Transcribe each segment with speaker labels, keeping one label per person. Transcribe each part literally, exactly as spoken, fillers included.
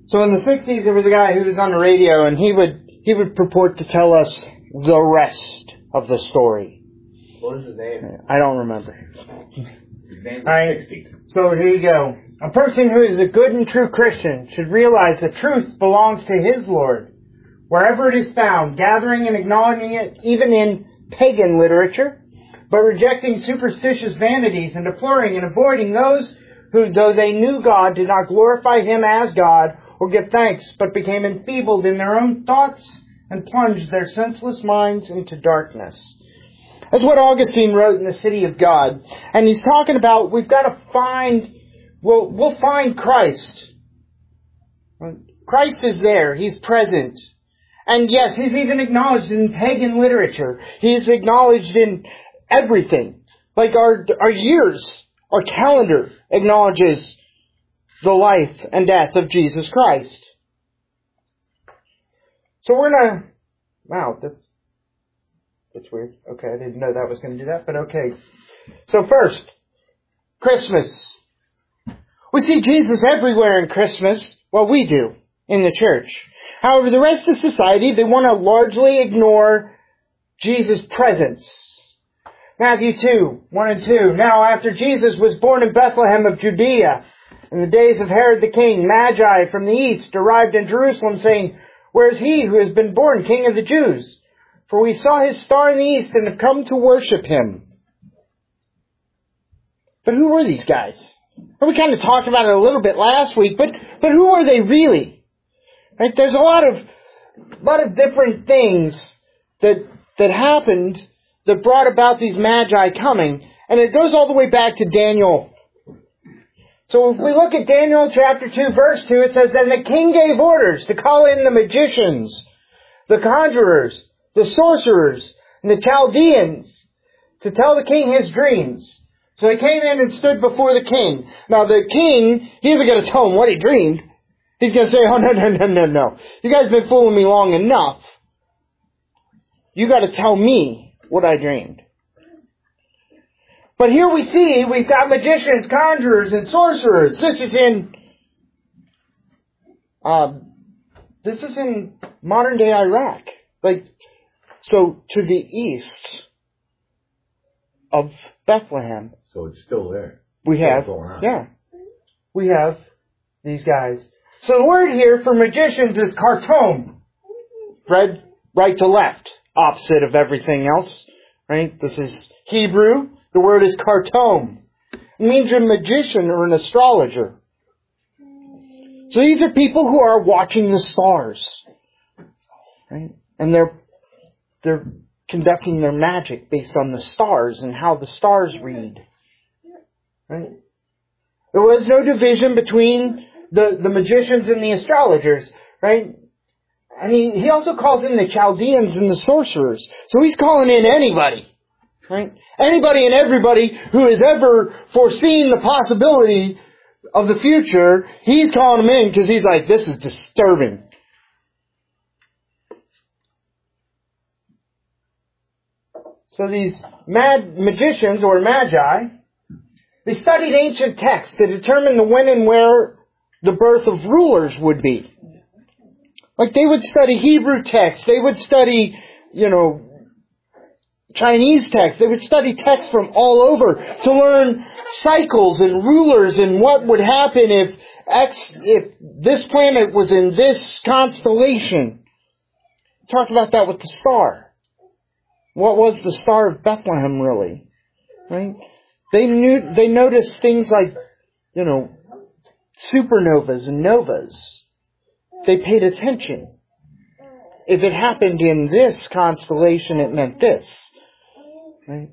Speaker 1: So in the sixties, there was a guy who was on the radio, and he would he would purport to tell us the rest of the story.
Speaker 2: What was his name?
Speaker 1: I don't remember.
Speaker 2: His name was
Speaker 1: Right.
Speaker 2: sixty.
Speaker 1: So here you go. A person who is a good and true Christian should realize that truth belongs to his Lord, wherever it is found, gathering and acknowledging it even in pagan literature, but rejecting superstitious vanities and deploring and avoiding those who, though they knew God, did not glorify Him as God or give thanks, but became enfeebled in their own thoughts and plunged their senseless minds into darkness. That's what Augustine wrote in The City of God. And he's talking about we've got to find, we'll, we'll find Christ. Christ is there. He's present. And yes, He's even acknowledged in pagan literature. He's acknowledged in everything. Like our, our years, our calendar acknowledges the life and death of Jesus Christ. So we're gonna, wow, that's, that's weird. Okay, I didn't know that was going to do that, but okay. So first, Christmas. We see Jesus everywhere in Christmas. Well, we do in the church. However, the rest of society, they want to largely ignore Jesus' presence. Matthew two, one and two. Now, after Jesus was born in Bethlehem of Judea, in the days of Herod the king, Magi from the east arrived in Jerusalem, saying, "Where is he who has been born King of the Jews? For we saw his star in the east and have come to worship him." But who were these guys? Well, we kind of talked about it a little bit last week, but but who are they really? Right? There's a lot of lot of different things that that happened that brought about these Magi coming, and it goes all the way back to Daniel. So if we look at Daniel chapter two, verse two, it says, "Then the king gave orders to call in the magicians, the conjurers, the sorcerers, and the Chaldeans to tell the king his dreams." So they came in and stood before the king. Now the king, he isn't going to tell him what he dreamed. He's going to say, "Oh, no, no, no, no, no. You guys have been fooling me long enough. You got to tell me what I dreamed." But here we see, we've got magicians, conjurers, and sorcerers. This is in, uh, this is in modern day Iraq. Like, so to the east of Bethlehem.
Speaker 2: So it's still there.
Speaker 1: We have, yeah, we have these guys. So the word here for magicians is kartom. Read right to left, opposite of everything else, right? This is Hebrew. The word is kartom. It means a magician or an astrologer. So these are people who are watching the stars, right? And they're they're conducting their magic based on the stars and how the stars read, right? There was no division between the, the magicians and the astrologers, right? And he, he also calls in the Chaldeans and the sorcerers. So he's calling in anybody, right? Anybody and everybody who has ever foreseen the possibility of the future, he's calling them in because he's like, this is disturbing. So these mad magicians or magi, they studied ancient texts to determine the when and where the birth of rulers would be. Like they would study Hebrew texts, they would study, you know, Chinese texts, they would study texts from all over to learn cycles and rulers and what would happen if X, if this planet was in this constellation. Talk about that with the star. What was the Star of Bethlehem really? Right? They knew, they noticed things like, you know, supernovas and novas. They paid attention. If it happened in this constellation, it meant this. Right?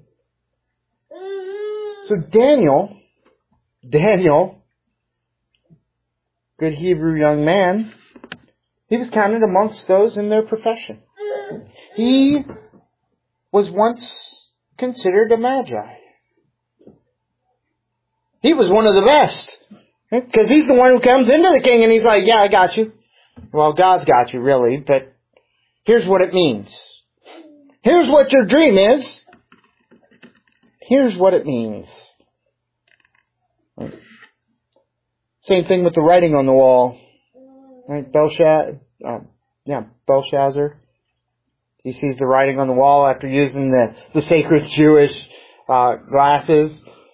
Speaker 1: So Daniel, Daniel, good Hebrew young man, he was counted amongst those in their profession. He was once considered a magi. He was one of the best. Because he's the one who comes into the king and he's like, yeah, I got you. Well, God's got you really, but here's what it means. Here's what your dream is. Here's what it means. Same thing with the writing on the wall. Right? Belshazzar, uh, yeah, Belshazzar. He sees the writing on the wall after using the, the sacred Jewish uh, glasses.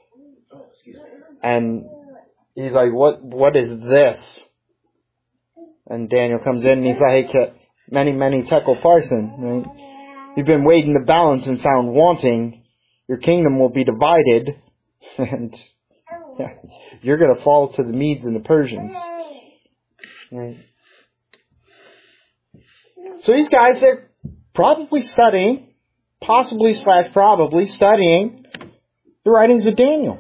Speaker 1: And he's like, what, what is this? And Daniel comes in and he's like, many, many tekel parson. Right? You've been weighed in the balance and found wanting. Your kingdom will be divided. And yeah, you're going to fall to the Medes and the Persians. Right? So these guys are probably studying, possibly slash probably studying the writings of Daniel.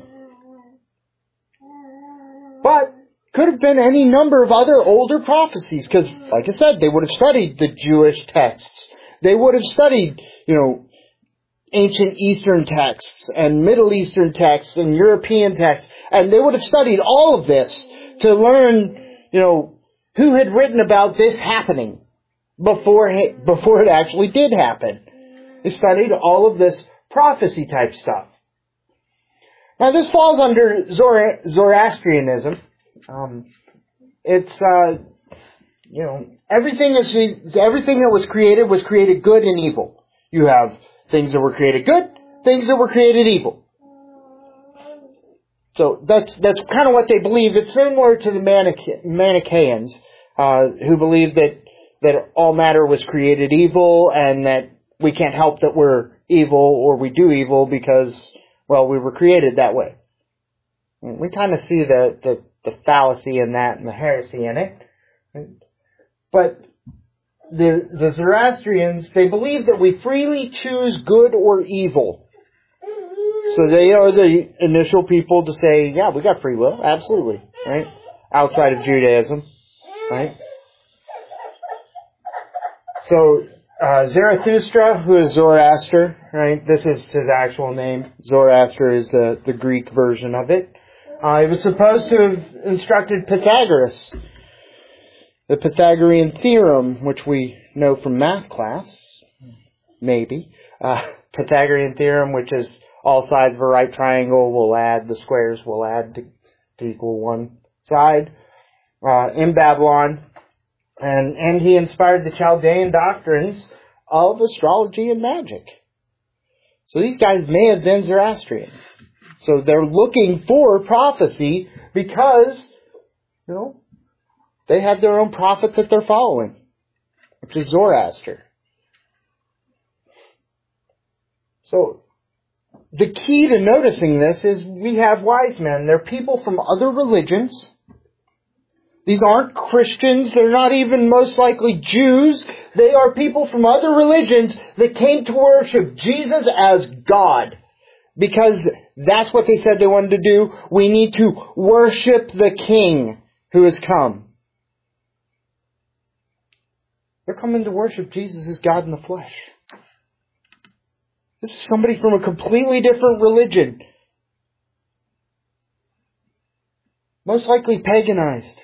Speaker 1: But could have been any number of other older prophecies, because, like I said, they would have studied the Jewish texts. They would have studied, you know, ancient Eastern texts and Middle Eastern texts and European texts, and they would have studied all of this to learn, you know, who had written about this happening before it, before it actually did happen. They studied all of this prophecy type stuff. Now this falls under Zora- Zoroastrianism. Um, it's, uh, you know, everything is, everything that was created was created good and evil. You have things that were created good, things that were created evil. So that's, that's kind of what they believe. It's similar to the Maniche- Manichaeans, uh, who believe that, that all matter was created evil and that we can't help that we're evil or we do evil because, well, we were created that way. And we kind of see the, the, the fallacy in that and the heresy in it. But the, the Zoroastrians, they believe that we freely choose good or evil. So they are the initial people to say, yeah, we got free will. Absolutely. Right? Outside of Judaism. Right? So, uh, Zarathustra, who is Zoroaster, right? This is his actual name. Zoroaster is the, the Greek version of it. Uh, he was supposed to have instructed Pythagoras. The Pythagorean theorem, which we know from math class, maybe. Uh, Pythagorean theorem, which is all sides of a right triangle will add, the squares will add to, to equal one side. Uh, in Babylon. And, and he inspired the Chaldean doctrines of astrology and magic. So these guys may have been Zoroastrians. So they're looking for prophecy because, you know, they have their own prophet that they're following, which is Zoroaster. So the key to noticing this is we have wise men. They're people from other religions. These aren't Christians. They're not even most likely Jews. They are people from other religions that came to worship Jesus as God. Because that's what they said they wanted to do. We need to worship the King who has come. They're coming to worship Jesus as God in the flesh. This is somebody from a completely different religion. Most likely paganized.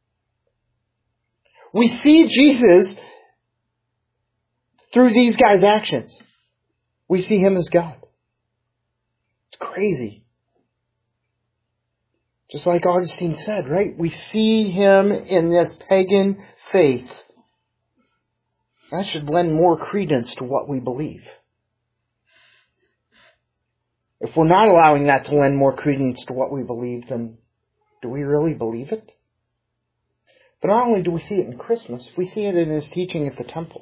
Speaker 1: We see Jesus through these guys' actions. We see Him as God. It's crazy. Just like Augustine said, right? We see Him in this pagan faith. That should lend more credence to what we believe. If we're not allowing that to lend more credence to what we believe, then do we really believe it? But not only do we see it in Christmas, we see it in His teaching at the temple.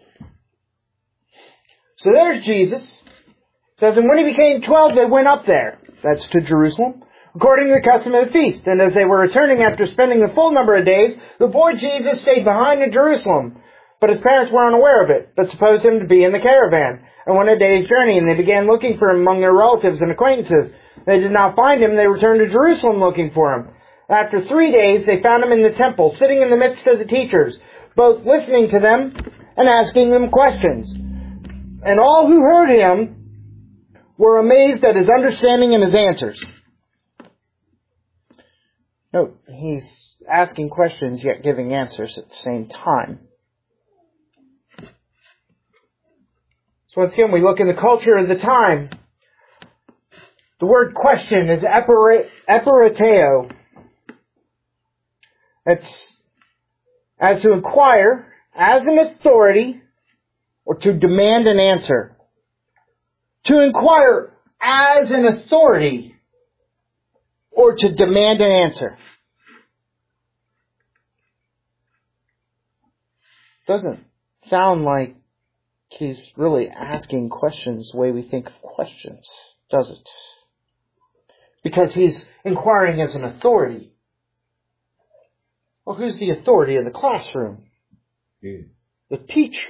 Speaker 1: So there's Jesus. It says, and when He became twelve, they went up there. That's to Jerusalem, according to the custom of the feast. And as they were returning after spending the full number of days, the boy Jesus stayed behind in Jerusalem. But His parents were unaware of it, but supposed Him to be in the caravan, and went a day's journey, and they began looking for Him among their relatives and acquaintances. They did not find Him, they returned to Jerusalem looking for Him. After three days, they found Him in the temple, sitting in the midst of the teachers, both listening to them and asking them questions. And all who heard Him were amazed at His understanding and His answers. Note, He's asking questions yet giving answers at the same time. So once again, we look in the culture of the time. The word question is eperateo. It's as to inquire as an authority or to demand an answer. To inquire as an authority or to demand an answer. Doesn't sound like he's really asking questions the way we think of questions, does it? Because he's inquiring as an authority. Well, who's the authority in the classroom?
Speaker 2: Yeah.
Speaker 1: The teacher.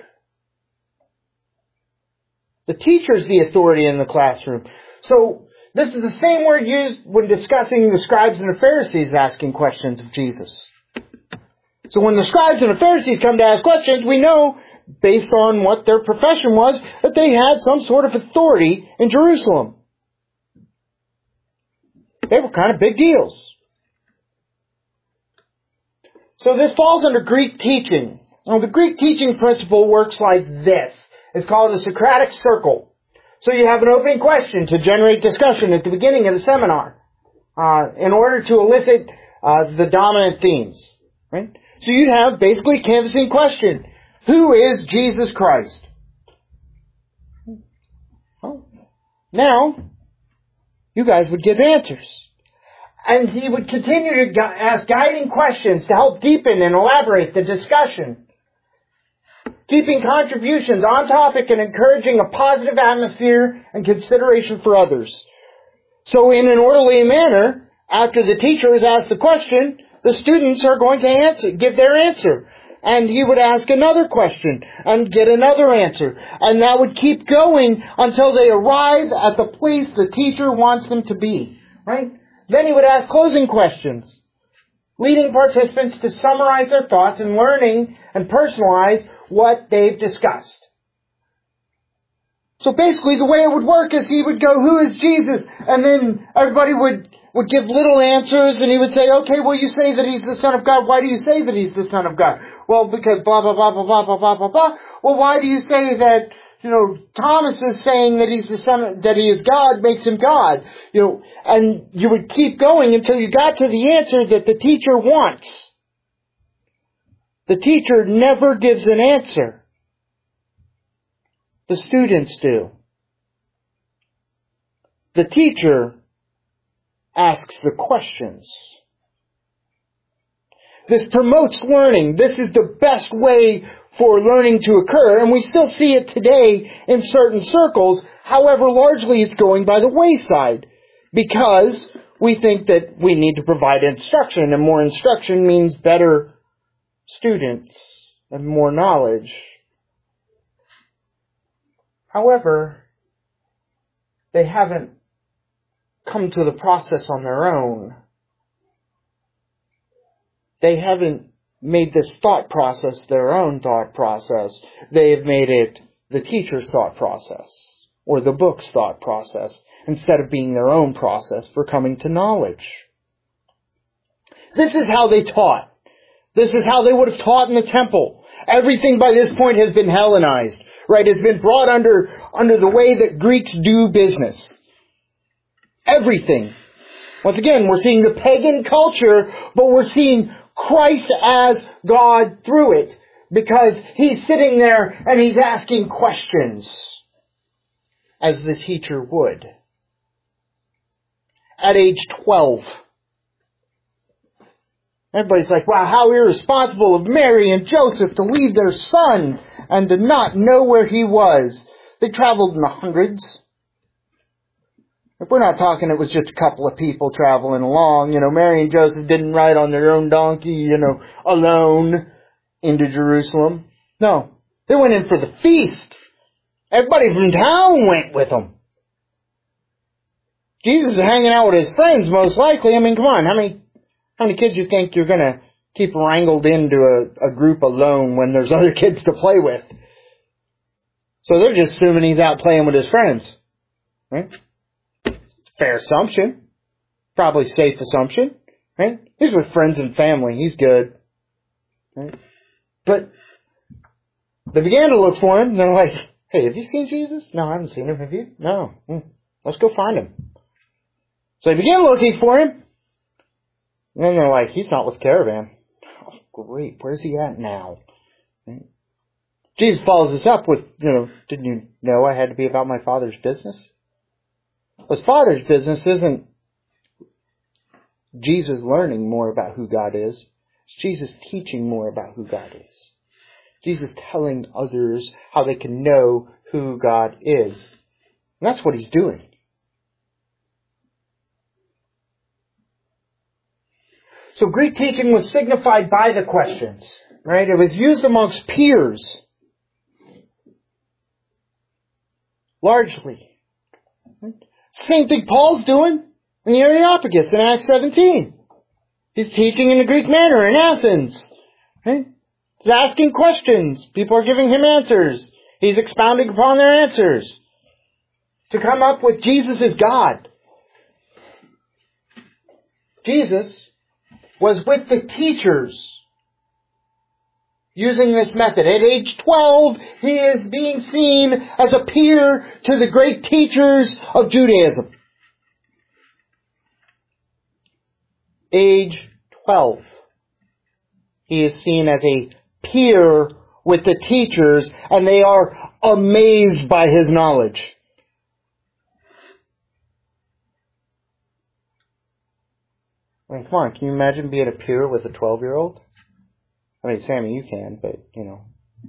Speaker 1: The teacher's the authority in the classroom. So, this is the same word used when discussing the scribes and the Pharisees asking questions of Jesus. So when the scribes and the Pharisees come to ask questions, we know, based on what their profession was, that they had some sort of authority in Jerusalem. They were kind of big deals. So this falls under Greek teaching. Now, the Greek teaching principle works like this. It's called a Socratic circle. So you have an opening question to generate discussion at the beginning of the seminar uh, in order to elicit uh, the dominant themes. Right? So you'd have basically a canvassing question. Who is Jesus Christ? Well, now, you guys would give answers. And he would continue to gu- ask guiding questions to help deepen and elaborate the discussion. Keeping contributions on topic and encouraging a positive atmosphere and consideration for others. So in an orderly manner, after the teacher has asked the question, the students are going to answer, give their answer. And he would ask another question and get another answer. And that would keep going until they arrive at the place the teacher wants them to be. Right? Then he would ask closing questions, leading participants to summarize their thoughts and learning and personalize what they've discussed. So basically the way it would work is he would go, who is Jesus? And then everybody would, would give little answers and he would say, okay, well you say that he's the Son of God. Why do you say that he's the Son of God? Well, because blah, blah, blah, blah, blah, blah, blah, blah, blah. Well, why do you say that, you know, Thomas is saying that he's the Son, that he is God, makes him God? You know, and you would keep going until you got to the answer that the teacher wants. The teacher never gives an answer. The students do. The teacher asks the questions. This promotes learning. This is the best way for learning to occur, and we still see it today in certain circles. However, largely it's going by the wayside because we think that we need to provide instruction, and more instruction means better students and more knowledge. However, they haven't come to the process on their own. They haven't made this thought process their own thought process. They have made it the teacher's thought process or the book's thought process instead of being their own process for coming to knowledge. This is how they taught. This is how they would have taught in the temple. Everything by this point has been Hellenized, right? It's been brought under, under the way that Greeks do business. Everything. Once again, we're seeing the pagan culture, but we're seeing Christ as God through it. Because He's sitting there and He's asking questions, as the teacher would. At age twelve. Everybody's like, wow, how irresponsible of Mary and Joseph to leave their son and to not know where he was. They traveled in the hundreds. If we're not talking it was just a couple of people traveling along. You know, Mary and Joseph didn't ride on their own donkey, you know, alone into Jerusalem. No, they went in for the feast. Everybody from town went with them. Jesus is hanging out with his friends most likely. I mean, come on, how many How many kids do you think you're going to keep wrangled into a, a group alone when there's other kids to play with? So they're just assuming he's out playing with his friends. Right? It's a fair assumption. Probably safe assumption. Right? He's with friends and family. He's good. Right? But they began to look for him. And they're like, hey, have you seen Jesus? No, I haven't seen him. Have you? No. Hmm. Let's go find him. So they began looking for him. And then they're like, he's not with the caravan. Oh, great. Where's he at now? Right? Jesus follows this up with, you know, didn't you know I had to be about my Father's business? His Father's business isn't Jesus learning more about who God is. It's Jesus teaching more about who God is. Jesus telling others how they can know who God is. And that's what he's doing. So Greek teaching was signified by the questions, right? It was used amongst peers. Largely. Same thing Paul's doing in the Areopagus in Acts seventeen. He's teaching in the Greek manner in Athens. Right? He's asking questions. People are giving him answers. He's expounding upon their answers. To come up with Jesus is God. Jesus was with the teachers using this method. At age twelve, he is being seen as a peer to the great teachers of Judaism. Age twelve. He is seen as a peer with the teachers, and they are amazed by his knowledge. I mean, come on, can you imagine being a peer with a twelve-year-old? I mean, Sammy, you can, but, you know.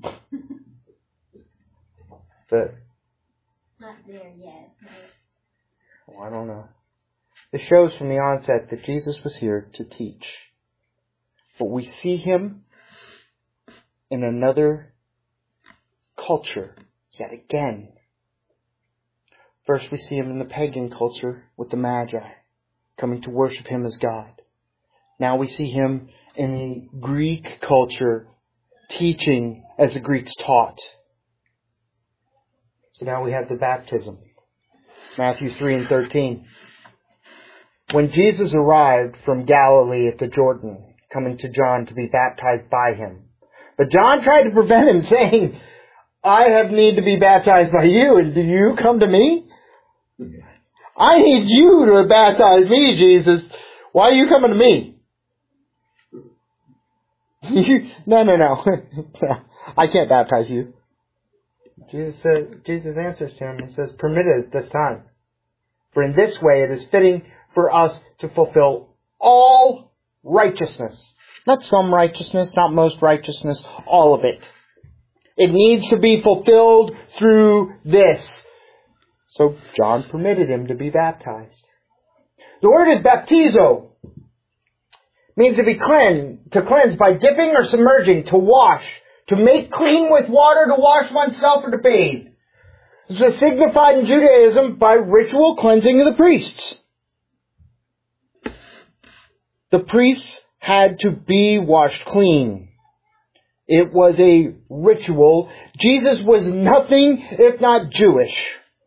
Speaker 1: But,
Speaker 3: Not there yet.
Speaker 1: well, I don't know. It shows from the onset that Jesus was here to teach. But we see him in another culture yet again. First we see him in the pagan culture with the Magi, coming to worship him as God. Now we see him in the Greek culture, teaching as the Greeks taught. So now we have the baptism. Matthew three and thirteen. When Jesus arrived from Galilee at the Jordan, coming to John to be baptized by him. But John tried to prevent him, saying, I have need to be baptized by you, and do you come to me? I need you to baptize me, Jesus. Why are you coming to me? no, no, no. I can't baptize you. Jesus says, Jesus answers to him and says, permit it at this time. For in this way it is fitting for us to fulfill all righteousness. Not some righteousness, not most righteousness, all of it. It needs to be fulfilled through this. So John permitted him to be baptized. The word is baptizo. It means to be cleansed, to cleanse by dipping or submerging, to wash, to make clean with water, to wash oneself or to bathe. This was signified in Judaism by ritual cleansing of the priests. The priests had to be washed clean. It was a ritual. Jesus was nothing if not Jewish.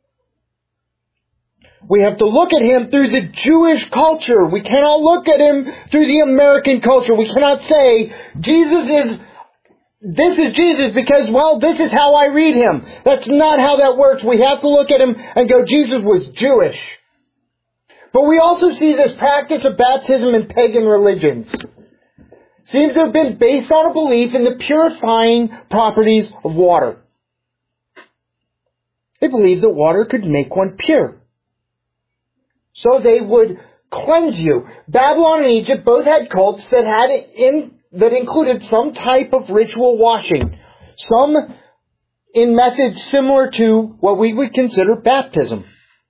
Speaker 1: We have to look at him through the Jewish culture. We cannot look at him through the American culture. We cannot say, Jesus is, this is Jesus because, well, this is how I read him. That's not how that works. We have to look at him and go, Jesus was Jewish. But we also see this practice of baptism in pagan religions. Seems to have been based on a belief in the purifying properties of water. They believed that water could make one pure. So they would cleanse you. Babylon and Egypt both had cults that had in that included some type of ritual washing. Some in methods similar to what we would consider baptism.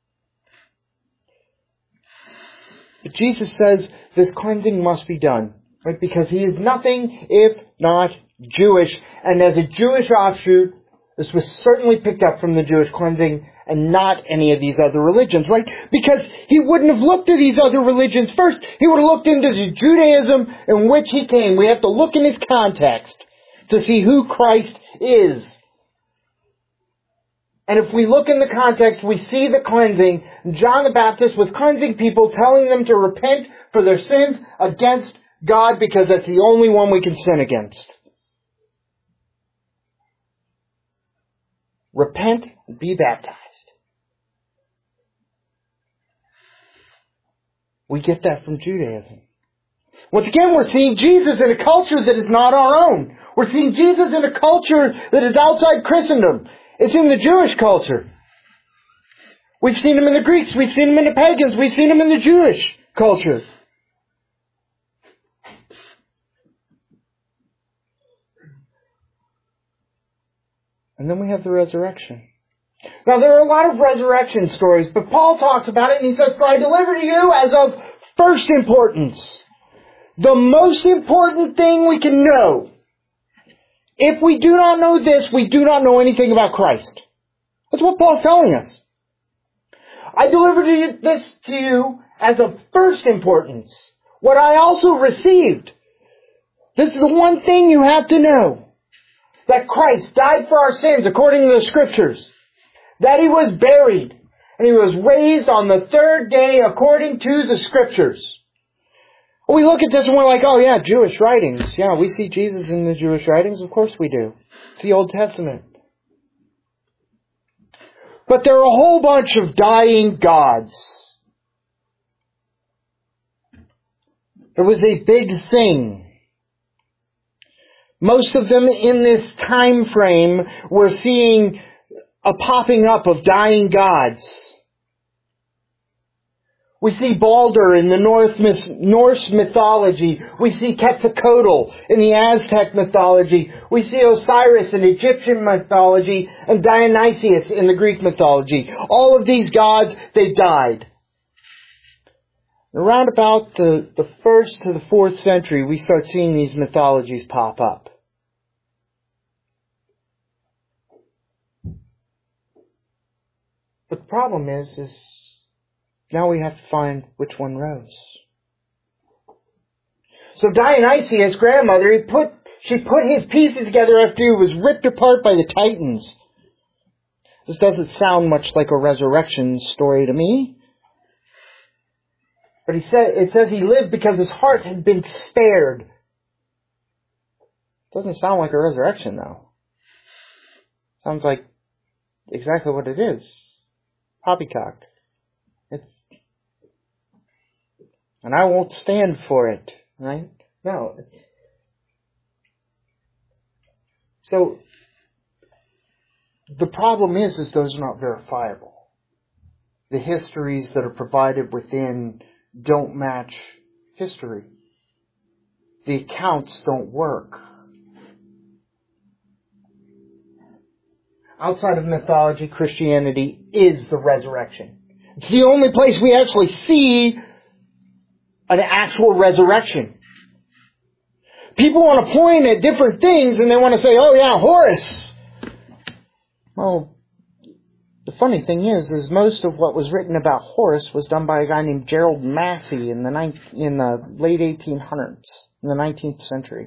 Speaker 1: But Jesus says this cleansing must be done, right? Because he is nothing if not Jewish. And as a Jewish offshoot, this was certainly picked up from the Jewish cleansing and not any of these other religions, right? Because he wouldn't have looked at these other religions first. He would have looked into the Judaism in which he came. We have to look in his context to see who Christ is. And if we look in the context, we see the cleansing. John the Baptist was cleansing people, telling them to repent for their sins against God because that's the only one we can sin against. Repent and be baptized. We get that from Judaism. Once again, we're seeing Jesus in a culture that is not our own. We're seeing Jesus in a culture that is outside Christendom. It's in the Jewish culture. We've seen Him in the Greeks. We've seen Him in the pagans. We've seen Him in the Jewish culture. And then we have the resurrection. Now, there are a lot of resurrection stories, but Paul talks about it and he says, "For I deliver to you as of first importance." The most important thing we can know. If we do not know this, we do not know anything about Christ. That's what Paul's telling us. I deliver to you, this to you as of first importance. What I also received. This is the one thing you have to know. That Christ died for our sins according to the Scriptures. That He was buried. And He was raised on the third day according to the Scriptures. We look at this and we're like, oh yeah, Jewish writings. Yeah, we see Jesus in the Jewish writings. Of course we do. It's the Old Testament. But there are a whole bunch of dying gods. It was a big thing. Most of them in this time frame, we're seeing a popping up of dying gods. We see Balder in the Norse mythology. We see Quetzalcoatl in the Aztec mythology. We see Osiris in Egyptian mythology and Dionysius in the Greek mythology. All of these gods, they died. Around about the, the first to the fourth century, we start seeing these mythologies pop up. But the problem is, is now we have to find which one rose. So Dionysius' grandmother, he put, she put his pieces together after he was ripped apart by the Titans. This doesn't sound much like a resurrection story to me. But he said, it says he lived because his heart had been spared. Doesn't sound like a resurrection though. Sounds like exactly what it is. Poppycock. It's, and I won't stand for it, right? No. So, the problem is, is those are not verifiable. The histories that are provided within don't match history. The accounts don't work. Outside of mythology, Christianity is the resurrection. It's the only place we actually see an actual resurrection. People want to point at different things and they want to say, oh yeah, Horus. Well, the funny thing is, is most of what was written about Horus was done by a guy named Gerald Massey in the ninth, in the late eighteen hundreds, in the nineteenth century.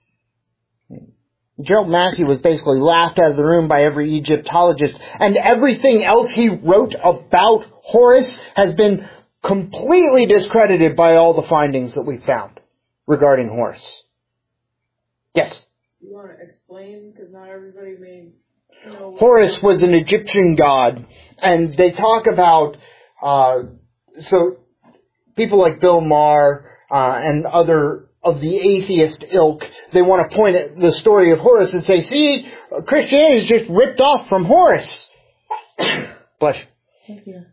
Speaker 1: Gerald Massey was basically laughed out of the room by every Egyptologist, and everything else he wrote about Horus has been completely discredited by all the findings that we found regarding Horus. Yes?
Speaker 4: You want to explain? Because not everybody may know.
Speaker 1: Horus was an Egyptian god, and they talk about, uh, so people like Bill Maher uh, and other of the atheist ilk, they want to point at the story of Horus and say, see, Christianity is just ripped off from Horus. Bless you.
Speaker 4: Thank you.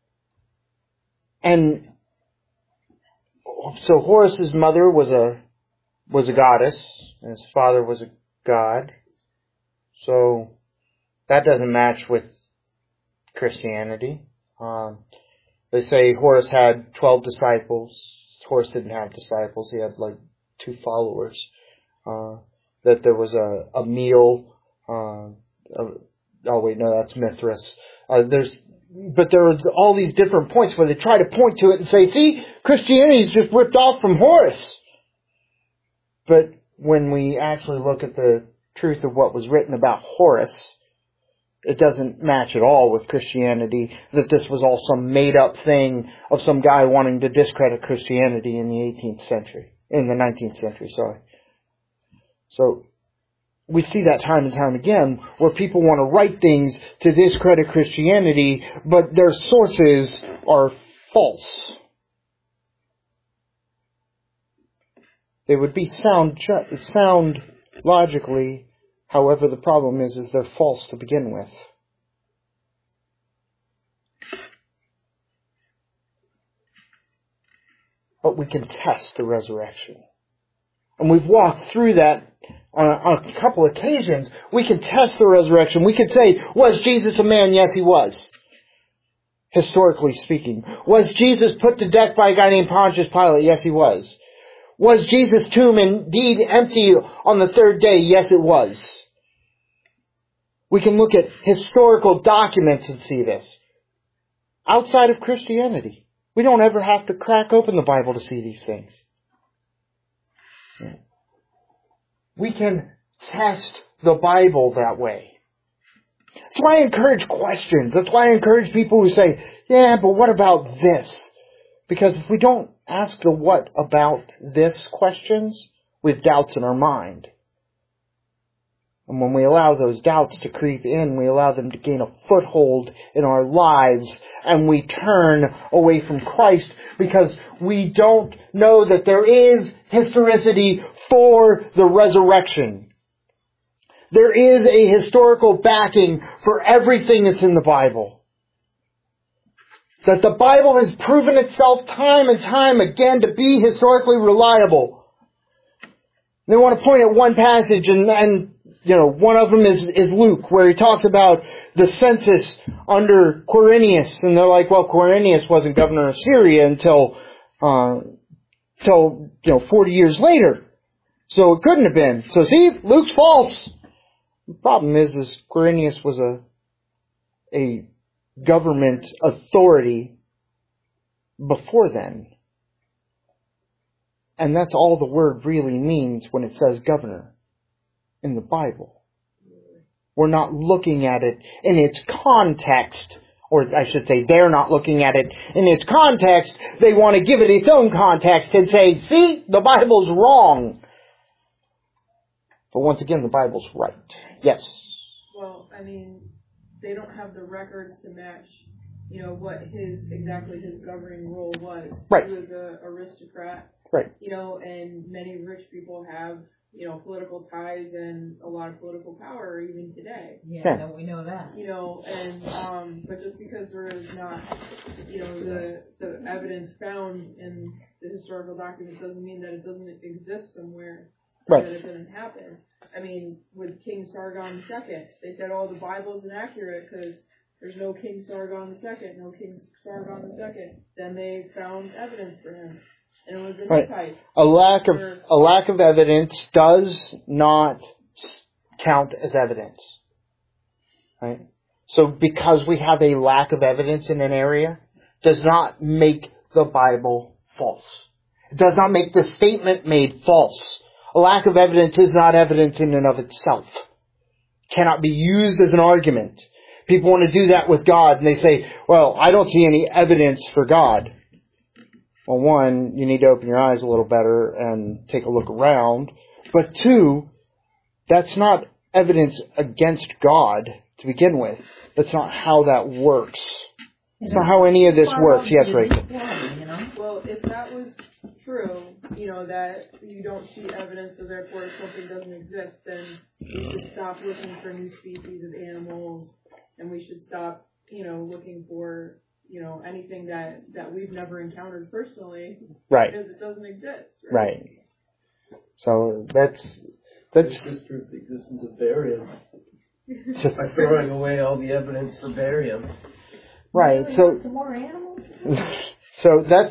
Speaker 1: And so Horus's mother was a was a goddess, and his father was a god. So that doesn't match with Christianity. Um, they say Horus had twelve disciples. Horus didn't have disciples. He had like two followers. Uh, that there was a, a meal. Uh, uh, oh wait, no, that's Mithras. Uh, there's, but there are all these different points where they try to point to it and say, see, Christianity is just ripped off from Horus. But when we actually look at the truth of what was written about Horus, it doesn't match at all with Christianity, that this was all some made-up thing of some guy wanting to discredit Christianity in the eighteenth century, in the nineteenth century, sorry. So, we see that time and time again, where people want to write things to discredit Christianity, but their sources are false. They would be sound, ju- sound logically. However, the problem is, is they're false to begin with. But we can test the resurrection. And we've walked through that on a, on a couple occasions. We can test the resurrection. We could say, was Jesus a man? Yes, he was. Historically speaking. Was Jesus put to death by a guy named Pontius Pilate? Yes, he was. Was Jesus' tomb indeed empty on the third day? Yes, it was. We can look at historical documents and see this. Outside of Christianity. We don't ever have to crack open the Bible to see these things. We can test the Bible that way. That's why I encourage questions. That's why I encourage people who say, yeah, but what about this? Because if we don't ask the what about this questions, we have doubts in our mind. And when we allow those doubts to creep in, we allow them to gain a foothold in our lives, and we turn away from Christ because we don't know that there is historicity for the resurrection. There is a historical backing for everything that's in the Bible. That the Bible has proven itself time and time again to be historically reliable. They want to point at one passage and, and you know, one of them is, is Luke, where he talks about the census under Quirinius. And they're like, well, Quirinius wasn't governor of Syria until, uh, until, you know, forty years later. So it couldn't have been. So see, Luke's false. The problem is, is Quirinius was a, a government authority before then. And that's all the word really means when it says governor in the Bible. We're not looking at it in its context, or I should say they're not looking at it in its context. They want to give it its own context and say, see, the Bible's wrong. But once again, the Bible's right. Yes?
Speaker 4: Well, I mean, they don't have the records to match, you know, what his, exactly his governing role was.
Speaker 1: Right.
Speaker 4: He was a aristocrat.
Speaker 1: Right.
Speaker 4: You know, and many rich people have, you know, political ties and a lot of political power even today.
Speaker 5: Yeah,
Speaker 1: Yeah.
Speaker 5: no, we know that.
Speaker 4: You know, and, um, but just because there is not, you know, the, the evidence found in the historical documents doesn't mean that it doesn't exist somewhere.
Speaker 1: Right.
Speaker 4: That it didn't happen. I mean, with King Sargon the Second, they said, oh, the Bible's inaccurate because there's no King Sargon the Second, no King Sargon the Second. Then they found evidence for him. And it was the
Speaker 1: Right.
Speaker 4: Hittites.
Speaker 1: A lack of a lack of evidence does not count as evidence. Right? So because we have a lack of evidence in an area does not make the Bible false. It does not make the statement made false. A lack of evidence is not evidence in and of itself. It cannot be used as an argument. People want to do that with God and they say, well, I don't see any evidence for God. Well, one, you need to open your eyes a little better and take a look around. But two, that's not evidence against God to begin with. That's not how that works. That's not how any of this works. Yes, Rachel.
Speaker 4: Well, if that was true, you know, that you don't see evidence, so therefore something doesn't exist, then we should stop looking for new species of animals, and we should stop, you know, looking for, you know, anything that, that we've never encountered personally.
Speaker 1: Right.
Speaker 4: Because it doesn't exist.
Speaker 1: Right. right. So that's, that's...
Speaker 2: Let's disprove the existence of barium. By throwing away all the evidence for barium.
Speaker 1: Right,
Speaker 5: Really
Speaker 1: so...
Speaker 5: Some more animals?
Speaker 1: So that's...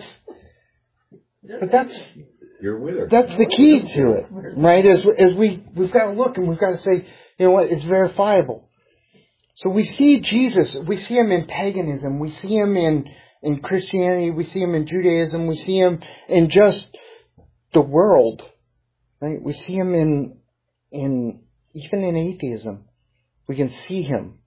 Speaker 1: But that's...
Speaker 2: You're with her.
Speaker 1: That's the key to it, right? As, as we, we've got to look and we've got to say, you know what, it's verifiable. So we see Jesus, we see him in paganism, we see him in, in Christianity, we see him in Judaism, we see him in just the world, right? We see him in, in, even in atheism. We can see him.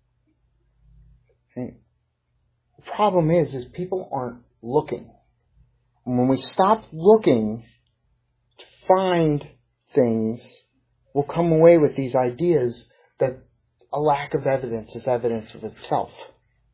Speaker 1: Right? The problem is, is people aren't looking. And when we stop looking to find things, we'll come away with these ideas that a lack of evidence is evidence of itself.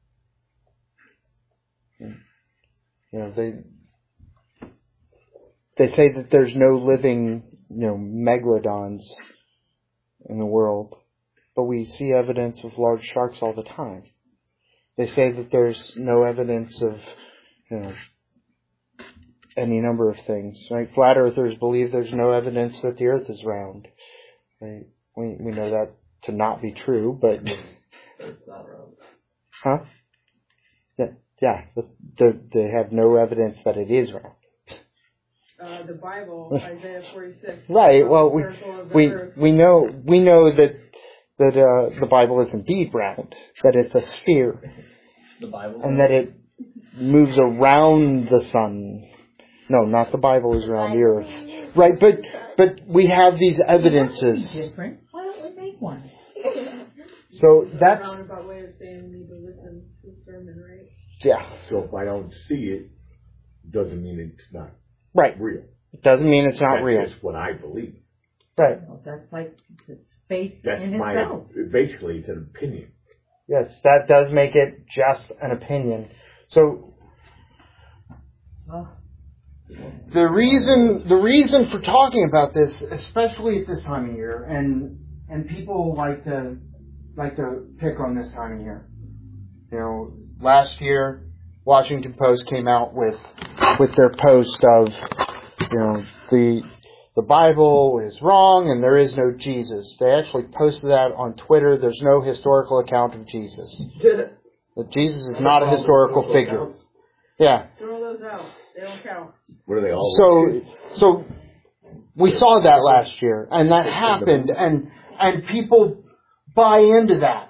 Speaker 1: You know, they, they say that there's no living, you know, megalodons in the world, but we see evidence of large sharks all the time. They say that there's no evidence of, you know, any number of things. Right? Flat earthers believe there's no evidence that the earth is round. Right? We we know that to not be true, but
Speaker 2: It's not round.
Speaker 1: huh? Yeah, yeah. The, the, they have no evidence that it is round.
Speaker 4: Uh, the Bible, Isaiah forty-six.
Speaker 1: Right. Well, we
Speaker 4: circle of the
Speaker 1: we
Speaker 4: earth.
Speaker 1: we know we know that that uh, the Bible is indeed round, that it's a sphere,
Speaker 2: The Bible.
Speaker 1: and that it moves around the sun. No, not the Bible is around the earth. Right, but but we have these evidences.
Speaker 5: Different. Why don't we make one?
Speaker 1: So
Speaker 4: It's a
Speaker 1: that's
Speaker 4: roundabout way of saying you need to listen to the sermon, right?
Speaker 1: yeah,
Speaker 6: So if I don't see it, doesn't mean it's not
Speaker 1: right.
Speaker 6: real.
Speaker 1: It doesn't mean it's not
Speaker 6: That's
Speaker 1: real.
Speaker 6: just what I believe.
Speaker 1: Right.
Speaker 5: Well, that's like it's faith
Speaker 6: That's
Speaker 5: in
Speaker 6: my,
Speaker 5: itself.
Speaker 6: basically it's an opinion.
Speaker 1: Yes, that does make it just an opinion. So
Speaker 5: Oh,
Speaker 1: the reason the reason for talking about this, especially at this time of year, and and people like to like to pick on this time of year. You know, last year Washington Post came out with with their post of, you know, the the Bible is wrong and there is no Jesus. They actually posted that on Twitter. There's no historical account of Jesus. That Jesus is not a historical figure. Yeah.
Speaker 4: Throw those out. They don't count.
Speaker 6: What are they all?
Speaker 1: So, so we saw that last year, and that happened, and and people buy into that.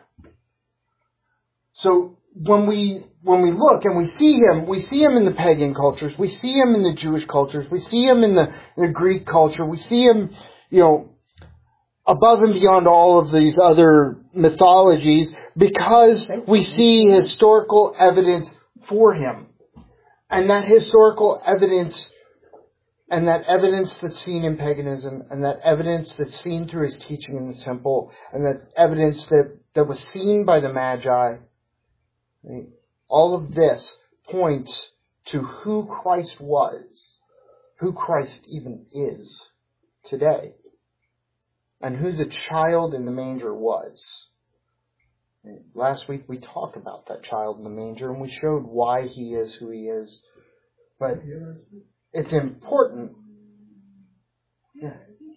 Speaker 1: So when we when we look and we see him, we see him in the pagan cultures, we see him in the Jewish cultures, we see him in the, the Greek culture, we see him, you know, above and beyond all of these other mythologies, because we see historical evidence for him. And that historical evidence, and that evidence that's seen in paganism, and that evidence that's seen through his teaching in the temple, and that evidence that, that was seen by the Magi, all of this points to who Christ was, who Christ even is today, and who the child in the manger was. Last week we talked about that child in the manger, and we showed why he is who he is. But it's important. Yeah.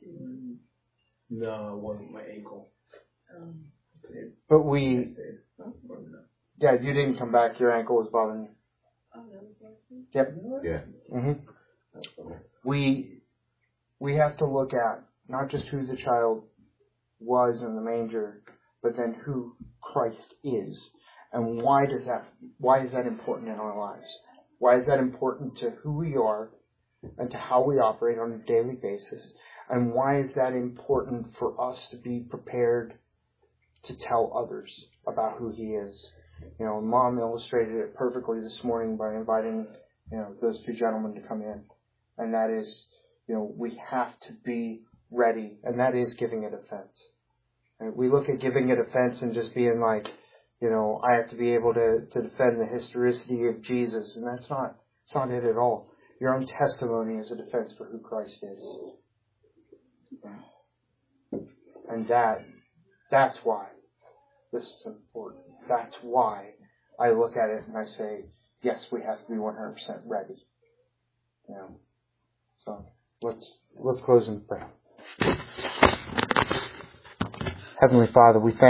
Speaker 2: No, it wasn't my ankle.
Speaker 4: Um,
Speaker 1: But we, yeah, you didn't come back. Your ankle was bothering you.
Speaker 4: oh, that was last week?
Speaker 1: Yep.
Speaker 6: Yeah.
Speaker 1: Mm-hmm. We we have to look at not just who the child was in the manger, but then who Christ is, and why does that why is that important in our lives? Why is that important to who we are and to how we operate on a daily basis? And why is that important for us to be prepared to tell others about who he is? You know, Mom illustrated it perfectly this morning by inviting, you know, those two gentlemen to come in. And that is, you know, we have to be ready, and that is giving a defense. And we look at giving a defense and just being like, you know, I have to be able to, to defend the historicity of Jesus, and that's not, it's not it at all. Your own testimony is a defense for who Christ is. And that, that's why this is important. That's why I look at it and I say, yes, we have to be one hundred percent ready. You know, so let's, let's close in prayer. Heavenly Father, we thank